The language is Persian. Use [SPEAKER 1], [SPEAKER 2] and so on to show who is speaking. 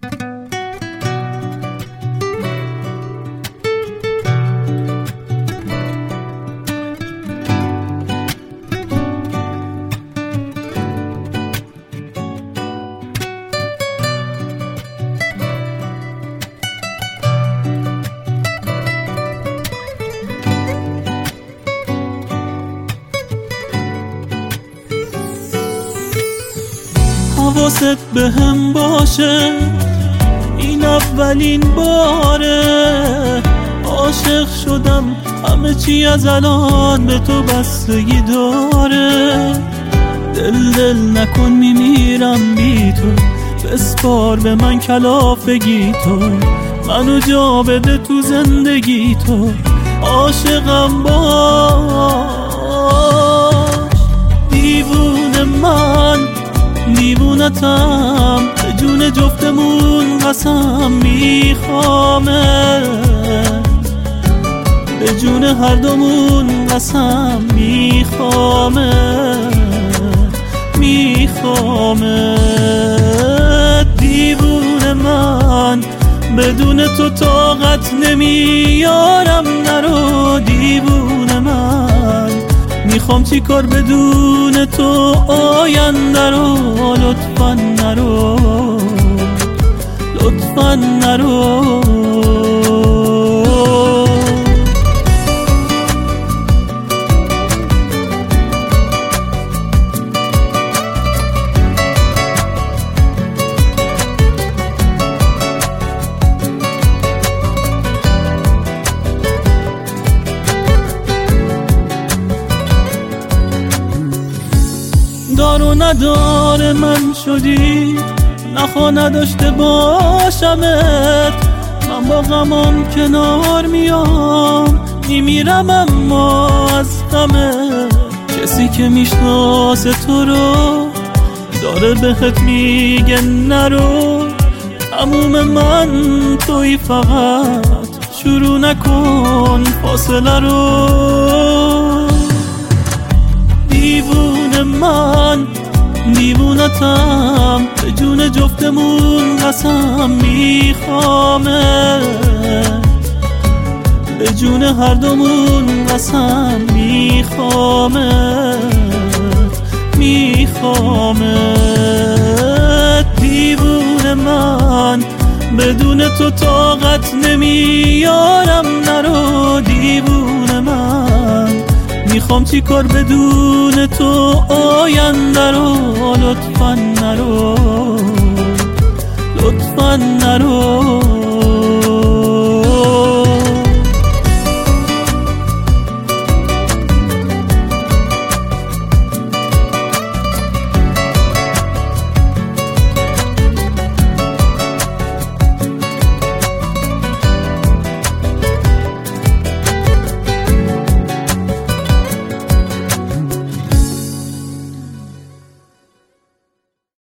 [SPEAKER 1] حواست به هم باشه، این اولین باره عاشق شدم، همه چی از الان به تو بستگی داره. دل نکن میمیرم بی تو، بسپار به من کلافگی تو، منو جا بده تو زندگی تو، عاشقم باش. دیوونه من دیوونتم، به جون جفتمون قسم میخوامت، به جون هر دومون قسم میخوامت. دیوونه من بدون تو طاقت نمیارم، نرو دیوونه من، میخوام چی کار بدون تو آینده رو، لطفاً نرو لطفاً نرو. دار و ندار من شدی، نخوا نداشته باشمت، من با غمام کنار میام، میمیرم اما از غمت. کسی که میشناسه تو رو داره بهت میگه نرو، تموم من توی، فقط شروع نکن فاصله رو. دیوونه من دیوونتم، به جون جفتمون قسم میخوامت، به جون هر دومون قسم میخوامت. دیوونه من بدون تو طاقت نمیارم، نرو دیوونه من، میخوام چی کار بدون تو آینده رو، لطفاً نرو لطفاً نرو.